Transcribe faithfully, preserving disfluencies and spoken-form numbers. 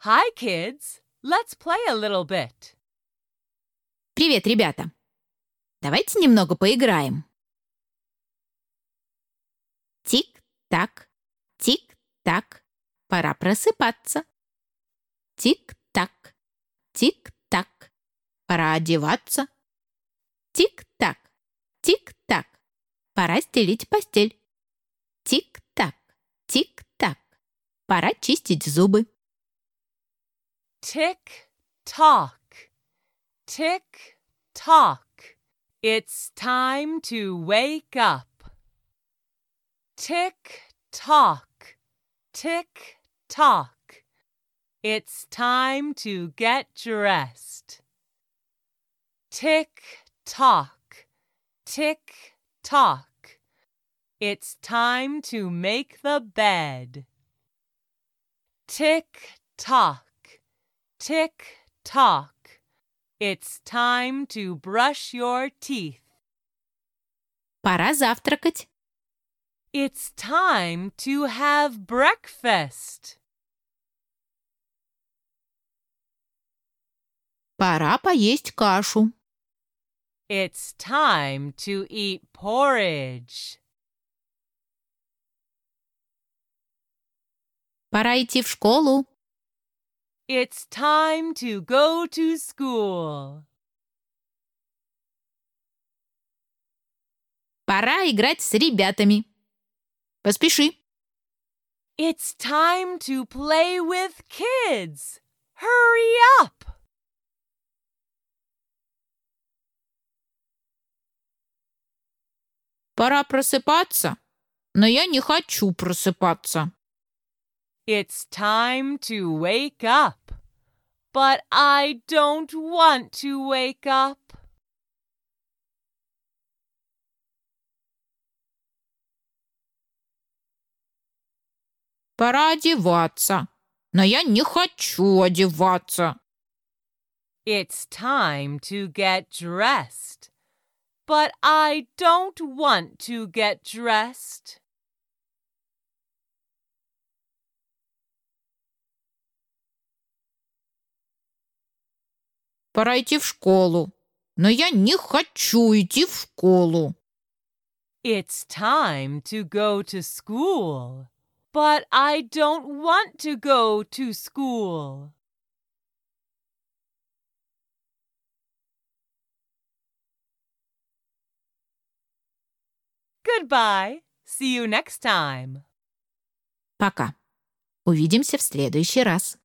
Hi, kids. Let's play a little bit. Привет, ребята! Давайте немного поиграем. Тик-так, тик-так, пора просыпаться. Тик-так, тик-так, пора одеваться. Тик-так, тик-так, пора стелить постель. Тик-так, тик-так, пора чистить зубы. Tick-tock, tick-tock. It's time to wake up. Tick-tock, tick-tock. It's time to get dressed. Tick-tock, tick-tock. It's time to make the bed. Tick-tock, tick-tock. It's time to brush your teeth. Пора завтракать. It's time to have breakfast. Пора поесть кашу. It's time to eat porridge. Пора идти в школу. It's time to go to school. Пора играть с ребятами. Поспеши. It's time to play with kids. Hurry up! Пора просыпаться, но я не хочу просыпаться. It's time to wake up, but I don't want to wake up. Пора одеваться, но я не хочу одеваться. It's time to get dressed, but I don't want to get dressed. Пора идти в школу, но я не хочу идти в школу. It's time to go to school, but I don't want to go to school. Goodbye. See you next time. Пока. Увидимся в следующий раз.